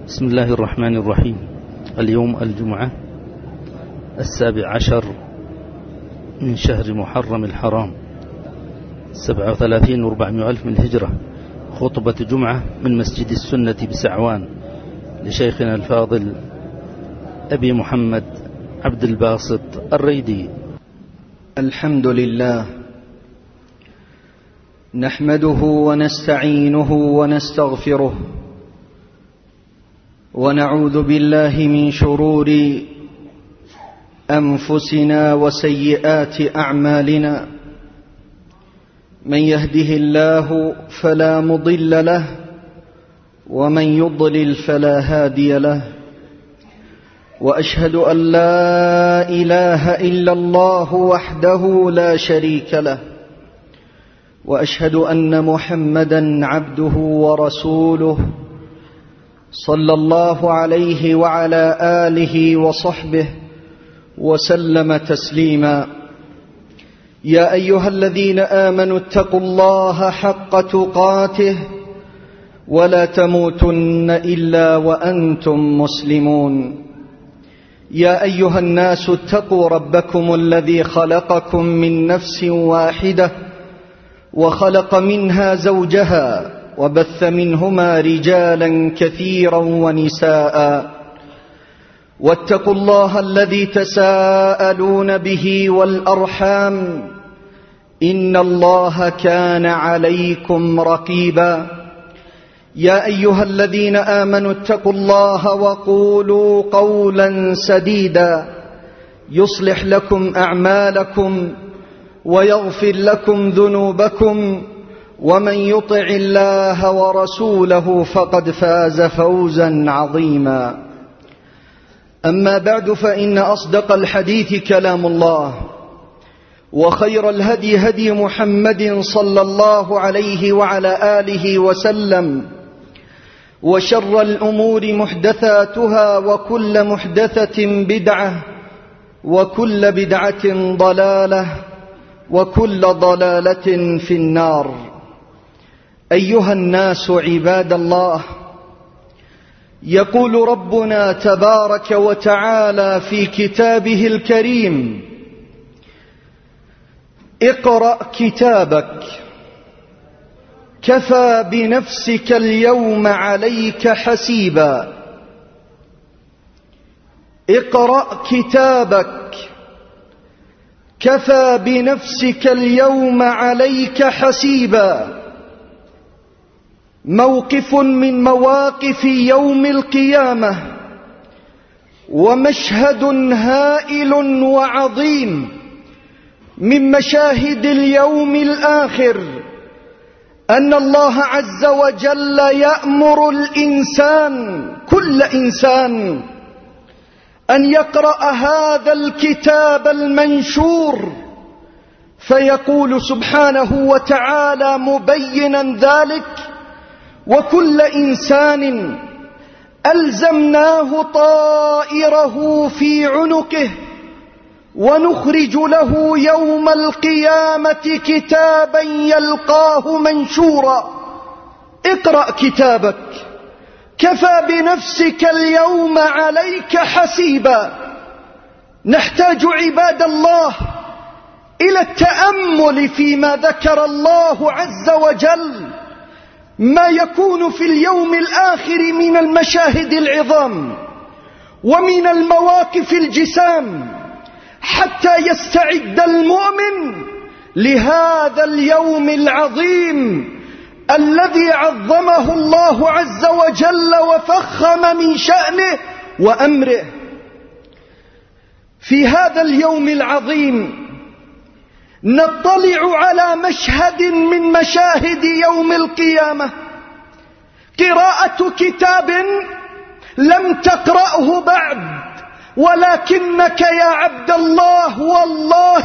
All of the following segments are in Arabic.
بسم الله الرحمن الرحيم. اليوم الجمعة 17 من شهر محرم الحرام 37 و400 من الهجرة. خطبة جمعة من مسجد السنة بسعوان لشيخنا الفاضل أبي محمد عبد الباسط الريدي. الحمد لله نحمده ونستعينه ونستغفره ونعوذ بالله من شرور أنفسنا وسيئات أعمالنا. من يهده الله فلا مضل له ومن يضلل فلا هادي له. وأشهد أن لا إله إلا الله وحده لا شريك له، وأشهد أن محمدًا عبده ورسوله صلى الله عليه وعلى آله وصحبه وسلم تسليما. يا أيها الذين آمنوا اتقوا الله حق تقاته ولا تموتن إلا وأنتم مسلمون. يا أيها الناس اتقوا ربكم الذي خلقكم من نفس واحدة وخلق منها زوجها وبث منهما رجالا كثيرا ونساء. واتقوا الله الذي تساءلون به والأرحام إن الله كان عليكم رقيبا. يا أيها الذين آمنوا اتقوا الله وقولوا قولا سديدا يصلح لكم أعمالكم ويغفر لكم ذنوبكم، ومن يطع الله ورسوله فقد فاز فوزا عظيما. أما بعد، فإن أصدق الحديث كلام الله، وخير الهدي هدي محمد صلى الله عليه وعلى آله وسلم، وشر الأمور محدثاتها، وكل محدثة بدعة، وكل بدعة ضلالة، وكل ضلالة في النار. أيها الناس عباد الله، يقول ربنا تبارك وتعالى في كتابه الكريم: اقرأ كتابك كفى بنفسك اليوم عليك حسيبا. اقرأ كتابك كفى بنفسك اليوم عليك حسيبا. موقف من مواقف يوم القيامة، ومشهد هائل وعظيم من مشاهد اليوم الآخر، أن الله عز وجل يأمر الإنسان، كل إنسان، أن يقرأ هذا الكتاب المنشور، فيقول سبحانه وتعالى مبينا ذلك: وكل إنسان ألزمناه طائره في عنقه ونخرج له يوم القيامة كتابا يلقاه منشورا. اقرأ كتابك كفى بنفسك اليوم عليك حسيبا. نحتاج عباد الله إلى التأمل فيما ذكر الله عز وجل، ما يكون في اليوم الآخر من المشاهد العظام ومن المواقف الجسام، حتى يستعد المؤمن لهذا اليوم العظيم الذي عظمه الله عز وجل وفخم من شأنه وأمره. في هذا اليوم العظيم نطلع على مشهد من مشاهد يوم القيامة، قراءة كتاب لم تقرأه بعد، ولكنك يا عبد الله والله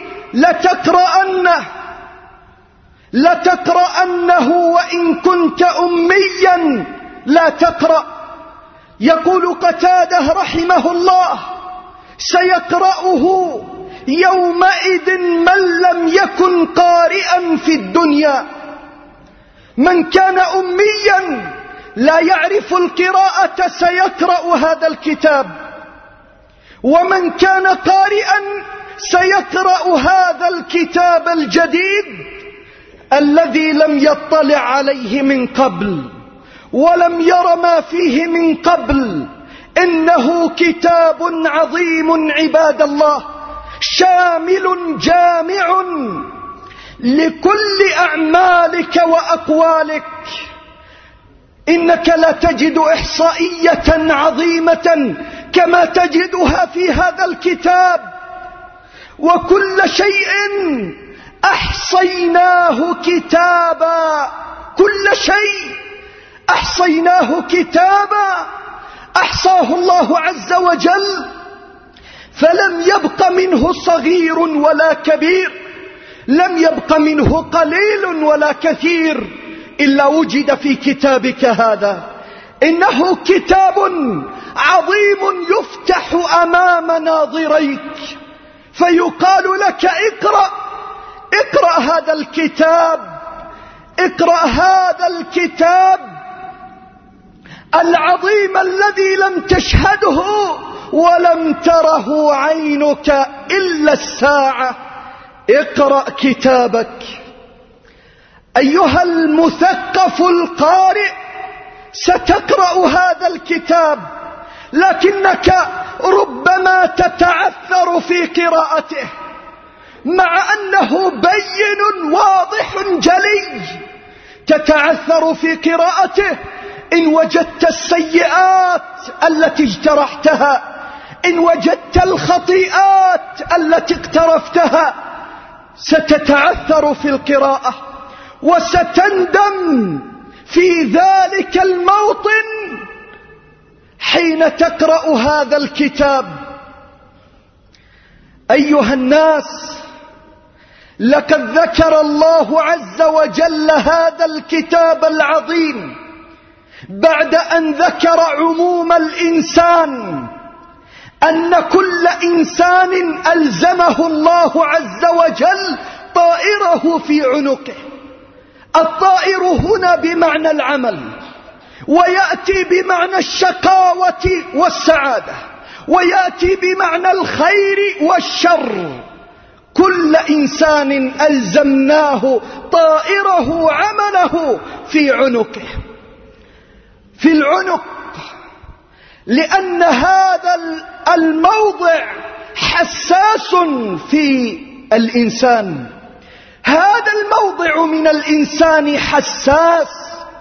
لتقرأنه وإن كنت أميا لا تقرأ. يقول قتادة رحمه الله: سيقرأه يومئذ من لم يكن قارئا في الدنيا. من كان أميا لا يعرف القراءة سيقرأ هذا الكتاب، ومن كان قارئا سيقرأ هذا الكتاب الجديد الذي لم يطلع عليه من قبل ولم ير ما فيه من قبل. إنه كتاب عظيم عباد الله، شامل جامع لكل أعمالك وأقوالك. إنك لا تجد إحصائية عظيمة كما تجدها في هذا الكتاب، وكل شيء أحصيناه كتابا، كل شيء أحصيناه كتابا، أحصاه الله عز وجل، فلم يبق منه صغير ولا كبير، لم يبق منه قليل ولا كثير إلا وجد في كتابك هذا. إنه كتاب عظيم يفتح أمام ناظريك فيقال لك اقرأ، اقرأ هذا الكتاب، اقرأ هذا الكتاب العظيم الذي لم تشهده ولم تره عينك إلا الساعة. اقرأ كتابك. أيها المثقف القارئ، ستقرأ هذا الكتاب لكنك ربما تتعثر في قراءته، مع أنه بين واضح جلي. تتعثر في قراءته إن وجدت السيئات التي اجترحتها، إن وجدت الخطيئات التي اقترفتها، ستتعثر في القراءة وستندم في ذلك الموطن حين تقرأ هذا الكتاب. أيها الناس، لقد ذكر الله عز وجل هذا الكتاب العظيم بعد أن ذكر عموم الإنسان، أن كل إنسان ألزمه الله عز وجل طائره في عنقه. الطائر هنا بمعنى العمل، ويأتي بمعنى الشقاوة والسعادة، ويأتي بمعنى الخير والشر. كل إنسان ألزمناه طائره عمله في عنقه، في العنق، لأن هذا الموضع حساس في الإنسان. هذا الموضع من الإنسان حساس،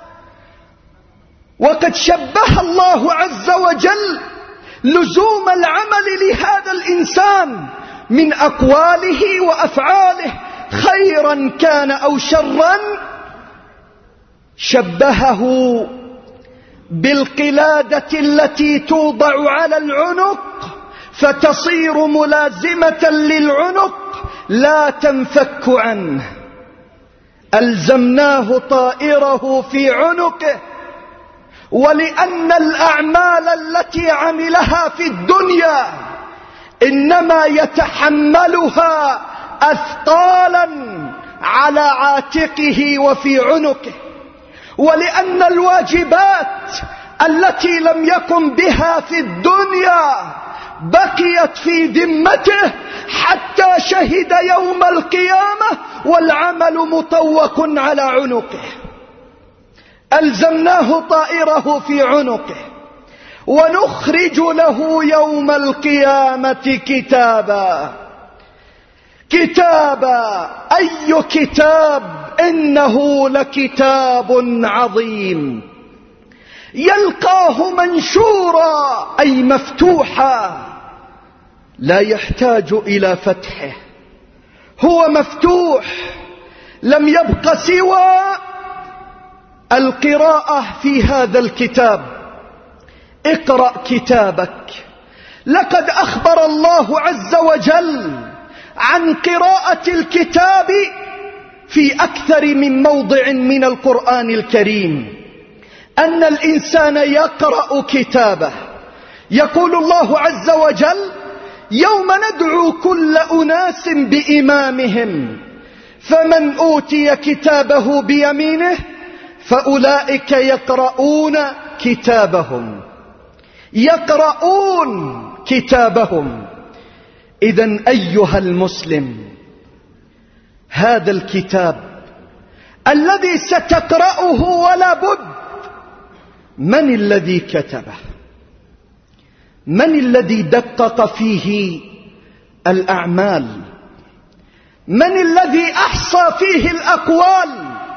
وقد شبه الله عز وجل لزوم العمل لهذا الإنسان من أقواله وأفعاله، خيرا كان أو شرا، شبهه بالقلادة التي توضع على العنق فتصير ملازمة للعنق لا تنفك عنه. ألزمناه طائره في عنقه، ولأن الأعمال التي عملها في الدنيا إنما يتحملها أثقالا على عاتقه وفي عنقه، ولأن الواجبات التي لم يقم بها في الدنيا بقيت في ذمته حتى شهد يوم القيامة والعمل مطوق على عنقه. ألزمناه طائره في عنقه، ونخرج له يوم القيامة كتابا. كتابا، أي كتاب؟ إنه لكتاب عظيم يلقاه منشورا، أي مفتوحا، لا يحتاج إلى فتحه، هو مفتوح. لم يبق سوى القراءة في هذا الكتاب. اقرأ كتابك. لقد أخبر الله عز وجل عن قراءة الكتاب في أكثر من موضع من القرآن الكريم، أن الإنسان يقرأ كتابه. يقول الله عز وجل: يوم ندعو كل أناس بإمامهم، فمن أوتي كتابه بيمينه فأولئك يقرؤون كتابهم، يقرؤون كتابهم. إذن أيها المسلم، هذا الكتاب الذي ستقرأه ولا بد، من الذي كتبه؟ من الذي دقق فيه الأعمال؟ من الذي أحصى فيه الأقوال؟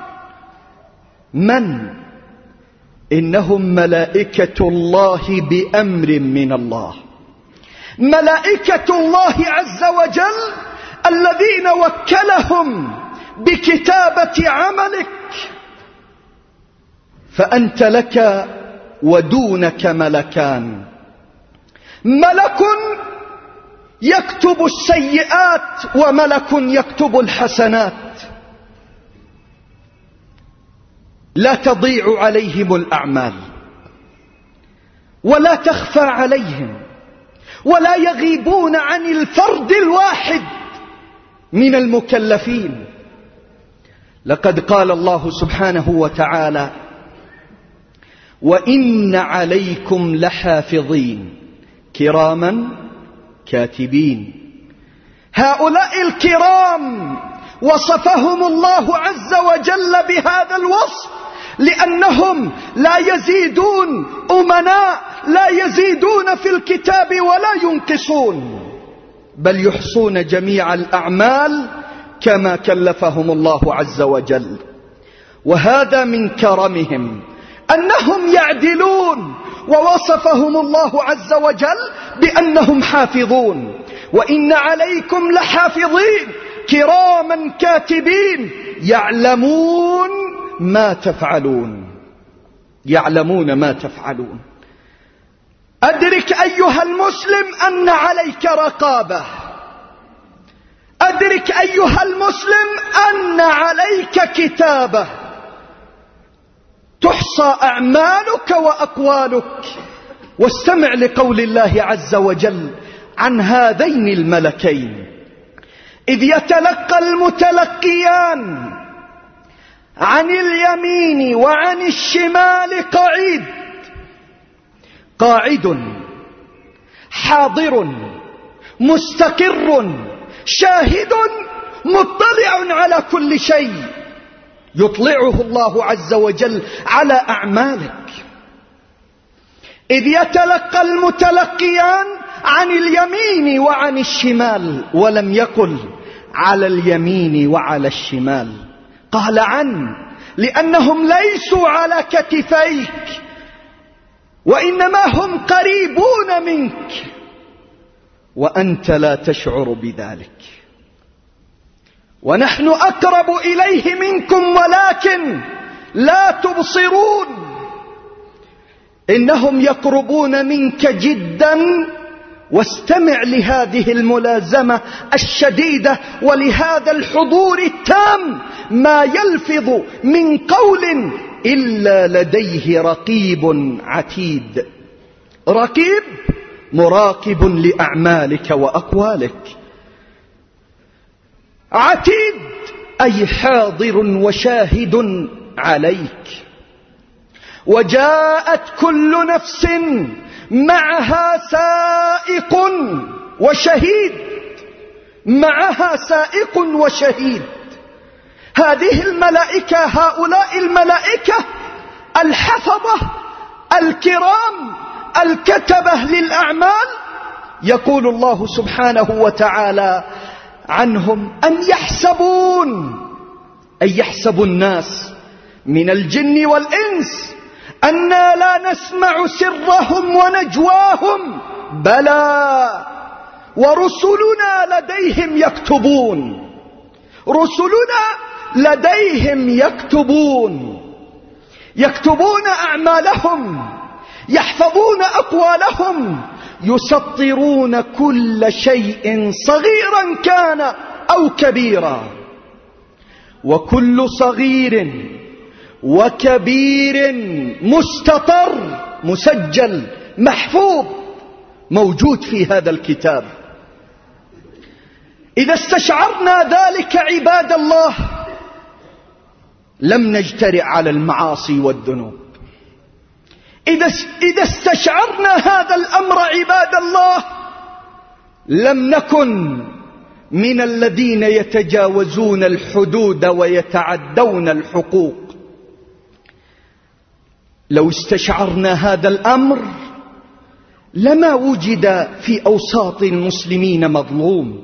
من؟ إنهم ملائكة الله بأمر من الله، ملائكة الله عز وجل الذين وكلهم بكتابة عملك. فأنت لك ودونك ملكان، ملك يكتب السيئات وملك يكتب الحسنات. لا تضيع عليهم الأعمال ولا تخفى عليهم، ولا يغيبون عن الفرد الواحد من المكلفين. لقد قال الله سبحانه وتعالى: وإن عليكم لحافظين كراما كاتبين. هؤلاء الكرام وصفهم الله عز وجل بهذا الوصف لأنهم لا يزيدون أمناء، لا يزيدون في الكتاب ولا ينقصون، بل يحصون جميع الأعمال كما كلفهم الله عز وجل. وهذا من كرمهم أنهم يعدلون، ووصفهم الله عز وجل بأنهم حافظون. وإن عليكم لحافظين كراما كاتبين يعلمون ما تفعلون، يعلمون ما تفعلون. أدرك أيها المسلم أن عليك رقابة، أدرك أيها المسلم أن عليك كتابة، تحصى أعمالك وأقوالك. واستمع لقول الله عز وجل عن هذين الملكين: إذ يتلقى المتلقيان عن اليمين وعن الشمال قعيد، قاعد حاضر مستقر شاهد مطلع على كل شيء، يطلعه الله عز وجل على أعمالك. إذ يتلقى المتلقيان عن اليمين وعن الشمال، ولم يقل على اليمين وعلى الشمال، قال عن، لأنهم ليسوا على كتفيك، وإنما هم قريبون منك وأنت لا تشعر بذلك. ونحن أقرب إليه منكم ولكن لا تبصرون. إنهم يقربون منك جدا. واستمع لهذه الملازمة الشديدة ولهذا الحضور التام: ما يلفظ من قول إلا لديه رقيب عتيد. رقيب مراقب لأعمالك وأقوالك، عتيد أي حاضر وشاهد عليك. وجاءت كل نفس معها سائق وشهيد، معها سائق وشهيد. هذه الملائكة، هؤلاء الملائكة الحفظة الكرام الكتبة للأعمال، يقول الله سبحانه وتعالى عنهم: أن يحسبوا الناس من الجن والإنس أنا لا نسمع سرهم ونجواهم، بلى ورسلنا لديهم يكتبون. رسلنا لديهم يكتبون أعمالهم، يحفظون أقوالهم، يسطرون كل شيء صغيرا كان أو كبيرا. وكل صغير وكبير مستطر، مسجل، محفوظ، موجود في هذا الكتاب. إذا استشعرنا ذلك عباد الله، لم نجترئ على المعاصي والذنوب. إذا استشعرنا هذا الأمر عباد الله لم نكن من الذين يتجاوزون الحدود ويتعدون الحقوق. لو استشعرنا هذا الأمر لما وجد في أوساط المسلمين مظلوم.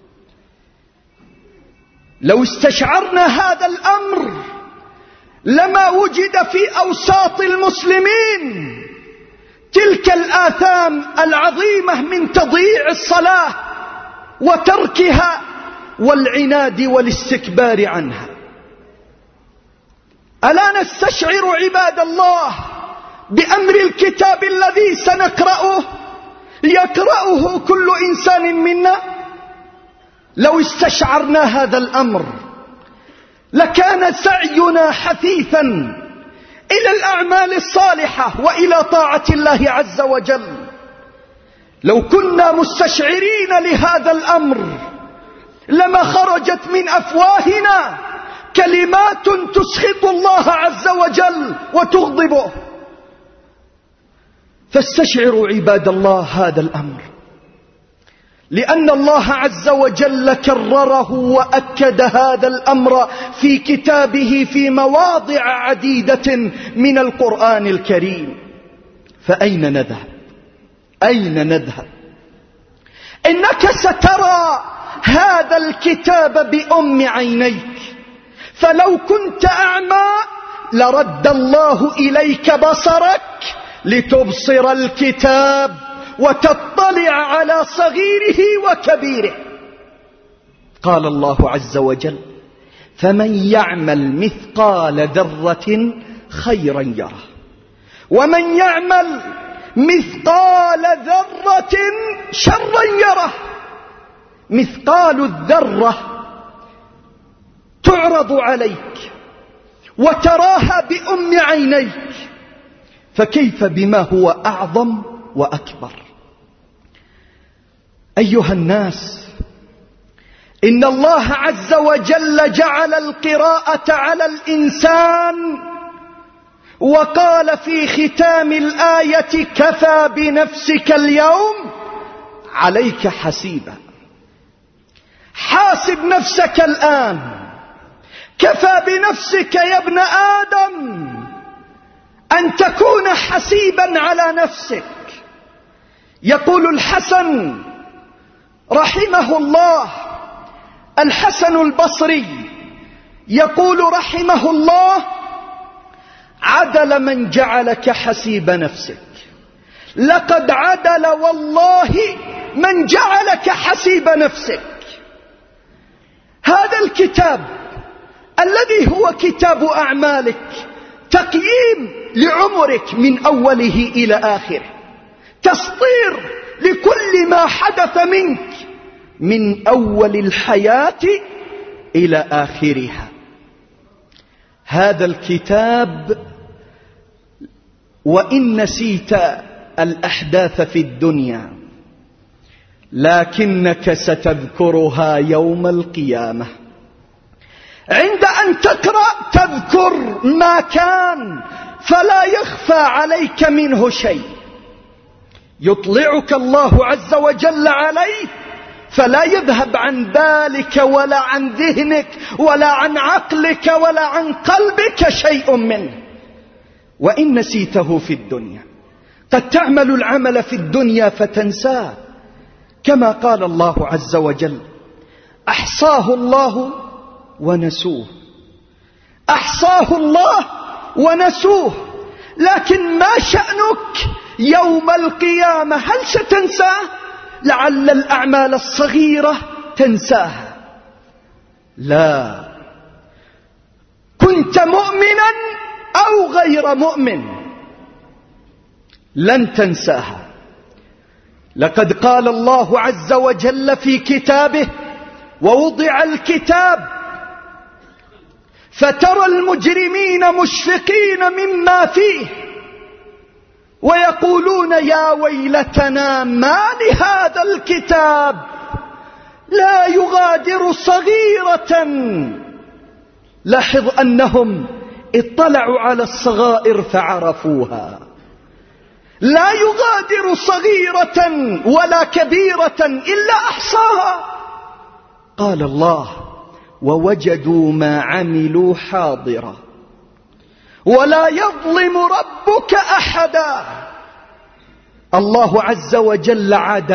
لو استشعرنا هذا الأمر لما وجد في أوساط المسلمين تلك الآثام العظيمة من تضييع الصلاة وتركها والعناد والاستكبار عنها. ألا نستشعر عباد الله بأمر الكتاب الذي سنقرأه يقرأه كل إنسان منا؟ لو استشعرنا هذا الأمر لكان سعينا حثيثا إلى الأعمال الصالحة وإلى طاعة الله عز وجل. لو كنا مستشعرين لهذا الأمر لما خرجت من أفواهنا كلمات تسخط الله عز وجل وتغضبه. فاستشعروا عباد الله هذا الأمر، لأن الله عز وجل كرره وأكد هذا الأمر في كتابه في مواضع عديدة من القرآن الكريم. فأين نذهب؟ أين نذهب؟ إنك سترى هذا الكتاب بأم عينيك، فلو كنت أعمى لرد الله إليك بصرك لتبصر الكتاب وتطلع على صغيره وكبيره. قال الله عز وجل: فمن يعمل مثقال ذرة خيرا يره، ومن يعمل مثقال ذرة شرا يره. مثقال الذرة تعرض عليك وتراها بأم عينيك، فكيف بما هو أعظم وأكبر؟ أيها الناس، إن الله عز وجل جعل القراءة على الإنسان وقال في ختام الآية: كفى بنفسك اليوم عليك حسيبا. حاسب نفسك الآن، كفى بنفسك يا ابن آدم أن تكون حسيبا على نفسك. يقول الحسن رحمه الله، الحسن البصري يقول رحمه الله: عدل من جعلك حسيب نفسك، لقد عدل والله من جعلك حسيب نفسك. هذا الكتاب الذي هو كتاب أعمالك تقييم لعمرك من أوله إلى آخره، تسطير لكل ما حدث منك من أول الحياة إلى آخرها. هذا الكتاب وإن نسيت الأحداث في الدنيا لكنك ستذكرها يوم القيامة. عند أن تقرأ تذكر ما كان فلا يخفى عليك منه شيء، يطلعك الله عز وجل عليه فلا يذهب عن بالك ولا عن ذهنك ولا عن عقلك ولا عن قلبك شيء منه. وإن نسيته في الدنيا، قد تعمل العمل في الدنيا فتنساه، كما قال الله عز وجل: أحصاه الله ونسوه. أحصاه الله ونسوه، لكن ما شأنك يوم القيامة؟ هل ستنساه؟ لعل الأعمال الصغيرة تنساها. لا، كنت مؤمنا أو غير مؤمن لن تنساها. لقد قال الله عز وجل في كتابه: ووضع الكتاب فترى المجرمين مشفقين مما فيه ويقولون يا ويلتنا ما لهذا الكتاب لا يغادر صغيرة لاحظ أنهم اطلعوا على الصغائر فعرفوها، لا يغادر صغيرة ولا كبيرة إلا أحصاها. قال الله: ووجدوا ما عملوا حاضرا ولا يظلم ربك أحدا. الله عز وجل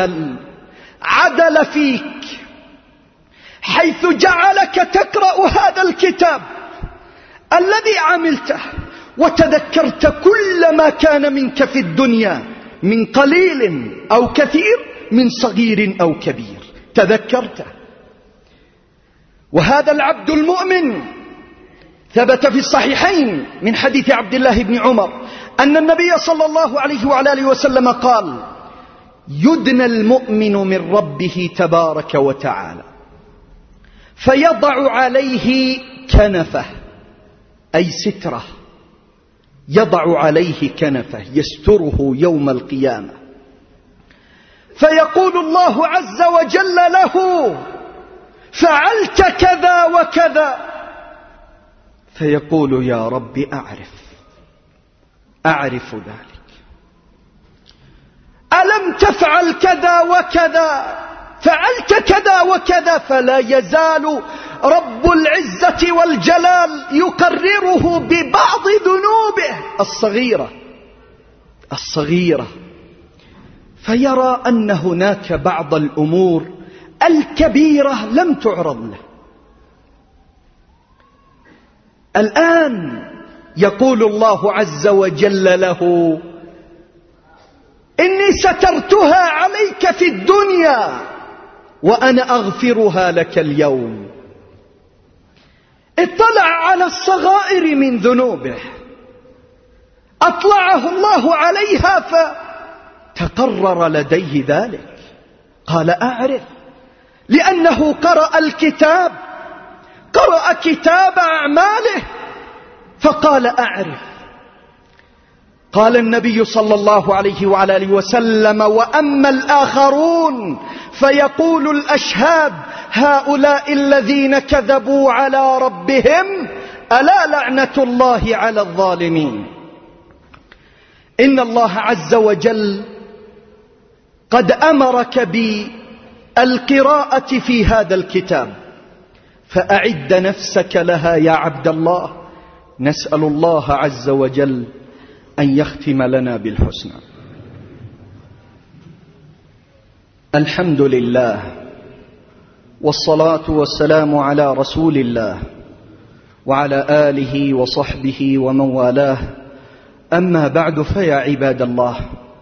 عدل فيك، حيث جعلك تقرأ هذا الكتاب الذي عملته وتذكرت كل ما كان منك في الدنيا من قليل أو كثير، من صغير أو كبير، تذكرته. وهذا العبد المؤمن ثبت في الصحيحين من حديث عبد الله بن عمر أن النبي صلى الله عليه وعلى آله وسلم قال: يدنى المؤمن من ربه تبارك وتعالى فيضع عليه كنفه، أي ستره، يضع عليه كنفه يستره يوم القيامة، فيقول الله عز وجل له: فعلت كذا وكذا، فيقول: يا رب أعرف ذلك، ألم تفعل كذا وكذا، فعلت كذا وكذا. فلا يزال رب العزة والجلال يقرره ببعض ذنوبه الصغيرة، فيرى أن هناك بعض الأمور الكبيرة لم تعرض له. الآن يقول الله عز وجل له: إني سترتها عليك في الدنيا وأنا أغفرها لك اليوم. اطلع على الصغائر من ذنوبه، أطلعه الله عليها فتقرر لديه ذلك. قال: أعرف، لأنه قرأ الكتاب، قرأ كتاب أعماله فقال: أعرف. قال النبي صلى الله عليه وعلى آله وسلم: وأما الآخرون فيقول الأشهاد: هؤلاء الذين كذبوا على ربهم ألا لعنة الله على الظالمين. إن الله عز وجل قد أمرك بالقراءة في هذا الكتاب، فأعد نفسك لها يا عبد الله. نسأل الله عز وجل أن يختم لنا بالحسنى. الحمد لله، والصلاة والسلام على رسول الله وعلى آله وصحبه ومن والاه. أما بعد، فيا عباد الله،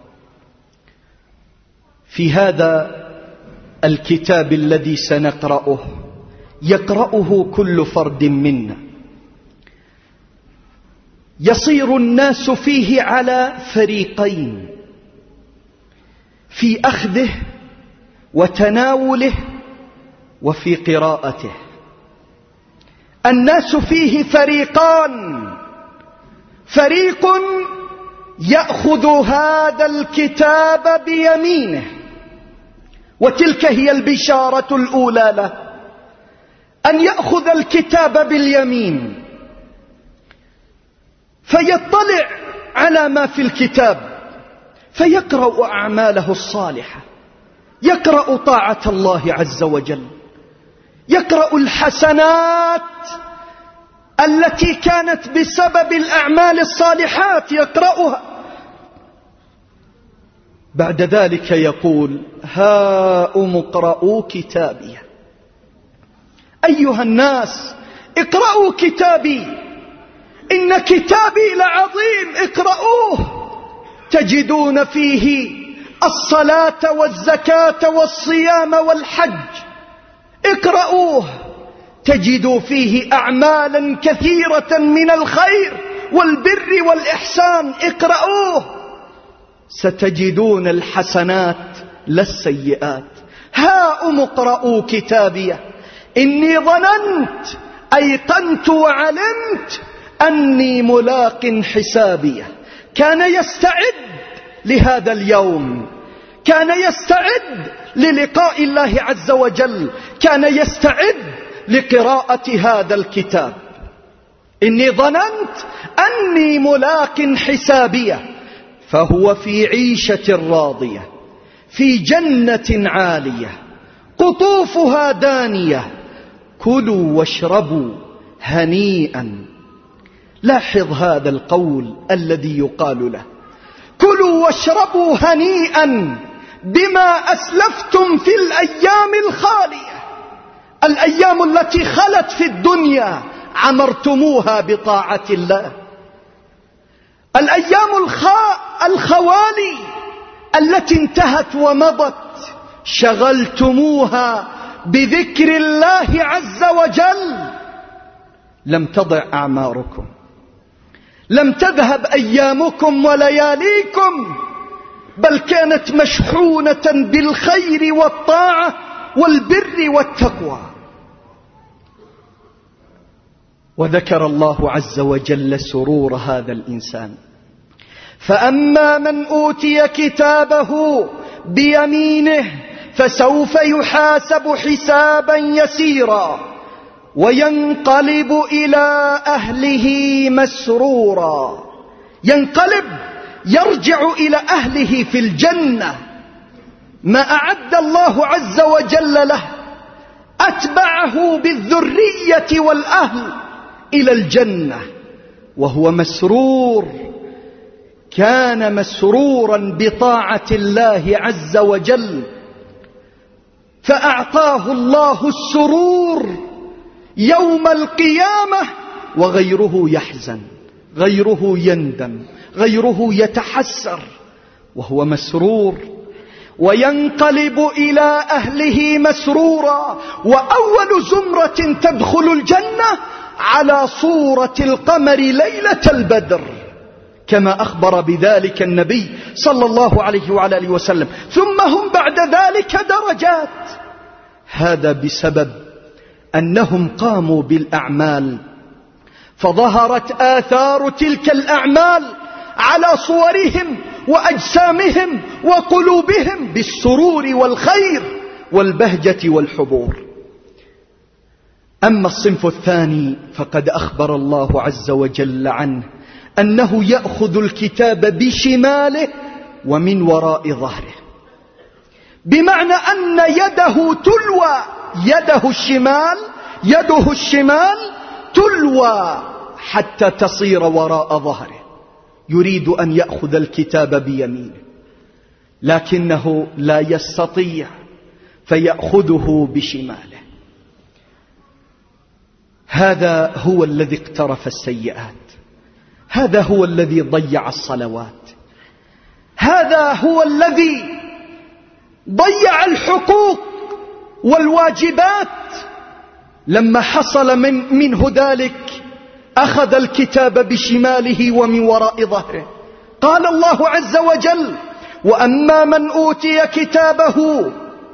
في هذا الكتاب الذي سنقرأه يقرأه كل فرد منا، يصير الناس فيه على فريقين في أخذه وتناوله وفي قراءته. الناس فيه فريقان: فريق يأخذ هذا الكتاب بيمينه، وتلك هي البشارة الأولى له، أن يأخذ الكتاب باليمين فيطلع على ما في الكتاب، فيقرأ أعماله الصالحة، يقرأ طاعة الله عز وجل، يقرأ الحسنات التي كانت بسبب الأعمال الصالحات يقرأها. بعد ذلك يقول: هاؤم اقرءوا كتابي، أيها الناس اقرأوا كتابي، إن كتابي لعظيم، اقرأوه تجدون فيه الصلاة والزكاة والصيام والحج، اقرأوه تجدوا فيه أعمالا كثيرة من الخير والبر والإحسان، اقرأوه ستجدون الحسنات لا السيئات. هاؤم اقرءوا كتابي إني ظننت، أيقنت وعلمت أني ملاق حسابي. كان يستعد لهذا اليوم، كان يستعد للقاء الله عز وجل، كان يستعد لقراءة هذا الكتاب. إني ظننت أني ملاق حسابية، فهو في عيشة راضية في جنة عالية قطوفها دانية كلوا واشربوا هنيئا. لاحظ هذا القول الذي يقال له: كلوا واشربوا هنيئا بما أسلفتم في الأيام الخالية. الأيام التي خلت في الدنيا عمرتموها بطاعة الله، الأيام الخوالي التي انتهت ومضت شغلتموها بذكر الله عز وجل. لم تضع أعماركم، لم تذهب أيامكم ولياليكم، بل كانت مشحونة بالخير والطاعة والبر والتقوى. وذكر الله عز وجل سرور هذا الإنسان: فأما من أوتي كتابه بيمينه فسوف يحاسب حسابا يسيرا وينقلب إلى أهله مسرورا. ينقلب، يرجع إلى أهله في الجنة، ما أعد الله عز وجل له أتبعه بالذرية والأهل إلى الجنة وهو مسرور. كان مسرورا بطاعة الله عز وجل، فأعطاه الله السرور يوم القيامة، وغيره يحزن، غيره يندم، غيره يتحسر، وهو مسرور. وينقلب إلى أهله مسرورا. وأول زمرة تدخل الجنة على صورة القمر ليلة البدر، كما أخبر بذلك النبي صلى الله عليه وعلى آله وسلم. ثم هم بعد ذلك درجات. هذا بسبب أنهم قاموا بالأعمال، فظهرت آثار تلك الأعمال على صورهم وأجسامهم وقلوبهم بالسرور والخير والبهجة والحبور. أما الصنف الثاني فقد أخبر الله عز وجل عنه أنه يأخذ الكتاب بشماله ومن وراء ظهره، بمعنى أن يده تلوى، يده الشمال تلوى حتى تصير وراء ظهره. يريد أن يأخذ الكتاب بيمينه لكنه لا يستطيع، فيأخذه بشماله. هذا هو الذي اقترف السيئات، هذا هو الذي ضيع الصلوات، هذا هو الذي ضيع الحقوق والواجبات. لما حصل منه ذلك أخذ الكتاب بشماله ومن وراء ظهره. قال الله عز وجل: وأما من أوتي كتابه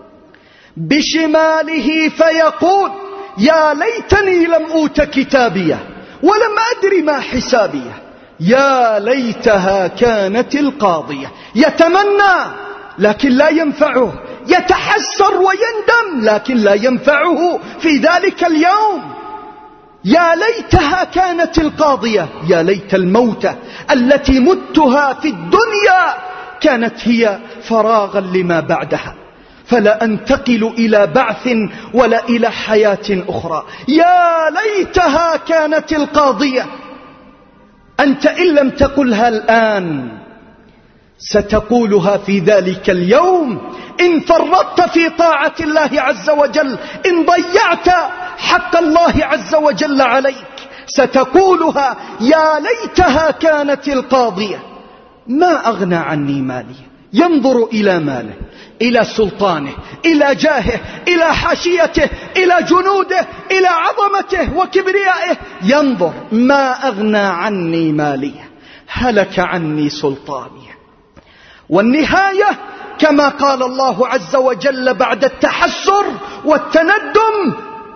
بشماله فيقول يا ليتني لم أوت كتابيه ولم أدر ما حسابيه يا ليتها كانت القاضية. يتمنى لكن لا ينفعه، يتحسر ويندم لكن لا ينفعه في ذلك اليوم. يا ليتها كانت القاضية، يا ليت الموتة التي متها في الدنيا كانت هي فراغا لما بعدها، فلا أنتقل إلى بعث ولا إلى حياة أخرى. يا ليتها كانت القاضية. أنت إن لم تقلها الآن ستقولها في ذلك اليوم إن فرطت في طاعة الله عز وجل، إن ضيعت حق الله عز وجل عليك ستقولها يا ليتها كانت القاضية. ما أغنى عني مالي. ينظر إلى ماله، إلى سلطانه، إلى جاهه، إلى حاشيته، إلى جنوده، إلى عظمته وكبريائه، ينظر ما أغنى عني مالي، هلك عني سلطاني. والنهاية كما قال الله عز وجل بعد التحسر والتندم: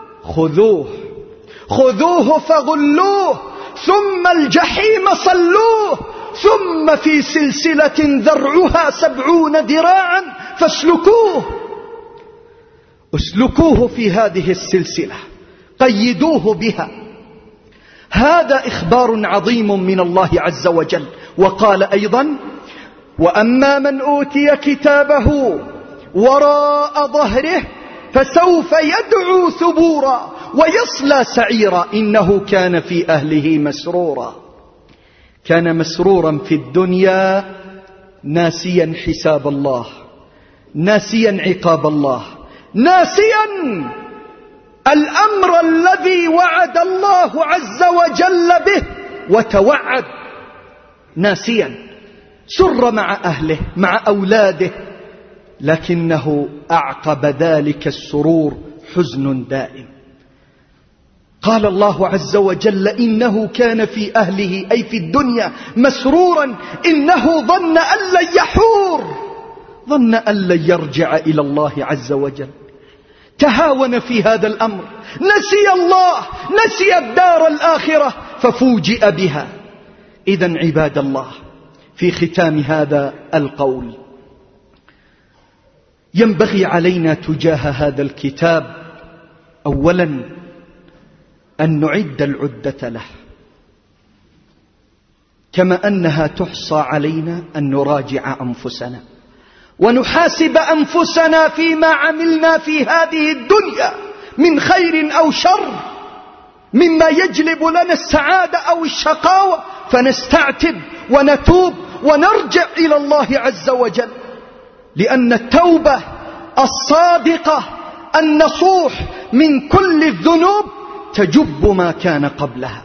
خذوه فغلوه ثم الجحيم صلوه ثم في سلسلة ذرعها 70 ذراعا اسلكوه في هذه السلسلة، قيدوه بها، هذا إخبار عظيم من الله عز وجل. وقال أيضا: وأما من أوتي كتابه وراء ظهره فسوف يدعو ثبورا ويصلى سعيرا إنه كان في أهله مسرورا. كان مسرورا في الدنيا ناسيا حساب الله، ناسيا عقاب الله، ناسيا الأمر الذي وعد الله عز وجل به وتوعد، ناسيا، سر مع أهله مع أولاده، لكنه أعقب ذلك السرور حزن دائم. قال الله عز وجل: إنه كان في أهله أي في الدنيا مسرورا، إنه ظن أن لن يحور، ظن أن لن يرجع إلى الله عز وجل، تهاون في هذا الأمر، نسي الله، نسي الدار الآخرة ففوجئ بها. إذن عباد الله، في ختام هذا القول ينبغي علينا تجاه هذا الكتاب أولا أن نعد العدة له، كما أنها تحصى علينا أن نراجع أنفسنا ونحاسب أنفسنا فيما عملنا في هذه الدنيا من خير أو شر، مما يجلب لنا السعادة أو الشقاوة، فنستعتب ونتوب ونرجع إلى الله عز وجل، لأن التوبة الصادقة النصوح من كل الذنوب تجب ما كان قبلها.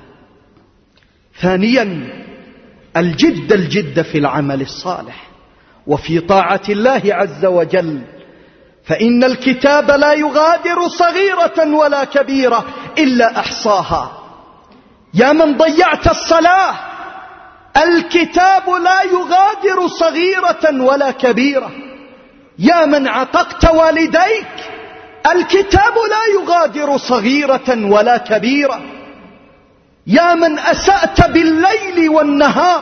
ثانيا الجد في العمل الصالح وفي طاعة الله عز وجل، فإن الكتاب لا يغادر صغيرة ولا كبيرة إلا أحصاها. يا من ضيعت الصلاة، الكتاب لا يغادر صغيرة ولا كبيرة. يا من عققت والديك، الكتاب لا يغادر صغيرة ولا كبيرة. يا من أسأت بالليل والنهار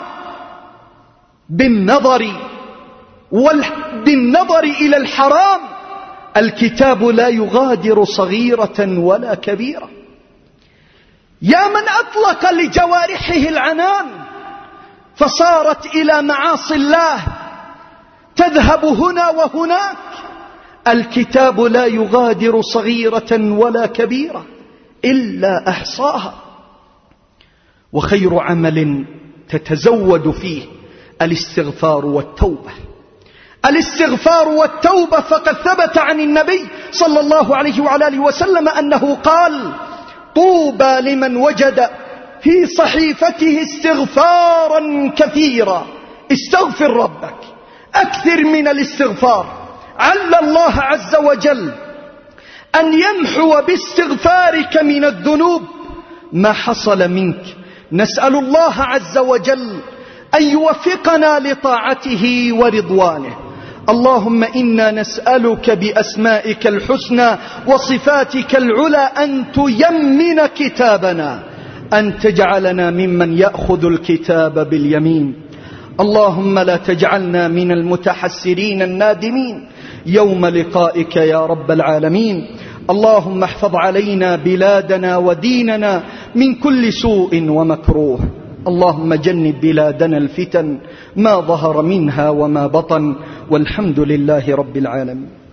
بالنظر إلى الحرام، الكتاب لا يغادر صغيرة ولا كبيرة. يا من أطلق لجوارحه العنان فصارت إلى معاصي الله تذهب هنا وهناك، الكتاب لا يغادر صغيرة ولا كبيرة إلا أحصاها. وخير عمل تتزود فيه الاستغفار والتوبة. الاستغفار والتوبة، فقد ثبت عن النبي صلى الله عليه وعلى آله وسلم أنه قال: طوبى لمن وجد في صحيفته استغفارا كثيرا. استغفر ربك، أكثر من الاستغفار، عل الله عز وجل أن يمحو باستغفارك من الذنوب ما حصل منك. نسأل الله عز وجل أن يوفقنا لطاعته ورضوانه. اللهم إنا نسألك بأسمائك الحسنى وصفاتك العلى أن تيمن كتابنا، أن تجعلنا ممن يأخذ الكتاب باليمين. اللهم لا تجعلنا من المتحسرين النادمين يوم لقائك يا رب العالمين. اللهم احفظ علينا بلادنا وديننا من كل سوء ومكروه. اللهم جنب بلادنا الفتن ما ظهر منها وما بطن، والحمد لله رب العالمين.